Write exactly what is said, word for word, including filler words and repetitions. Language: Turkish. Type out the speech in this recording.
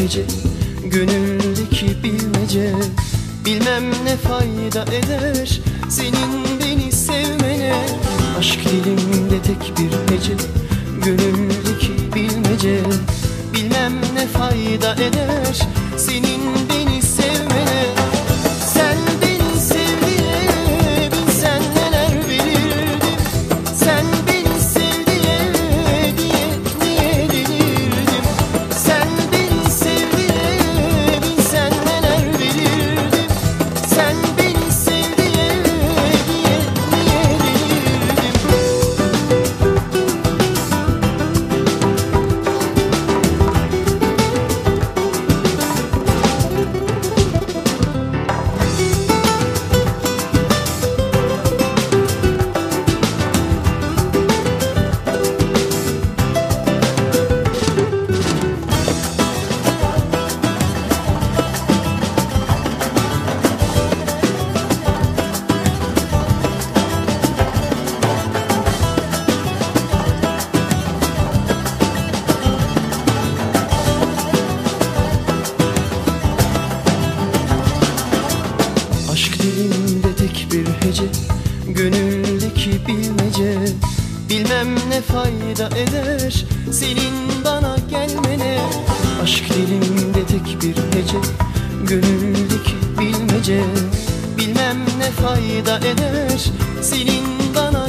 hece, gönüldeki bilmece. Bilmem ne fayda eder senin beni sevmene. Aşk dilimde tek bir hece, gönüldeki bilmece. Bilmem ne fayda eder senin beni sevmene. Sen beni sev diye bilsen neler verirdim. Sen beni sev diye diye niye delirdim. Sen beni sev diye bilsen neler verirdim. Sen beni sev diye diye niye delirdim. Aşk dilimde tek bir hece, gönüldeki bilmece. Bilmem ne fayda eder senin bana gelmene. Aşk dilimde tek bir hece, gönüldeki bilmece. Bilmem ne fayda eder senin bana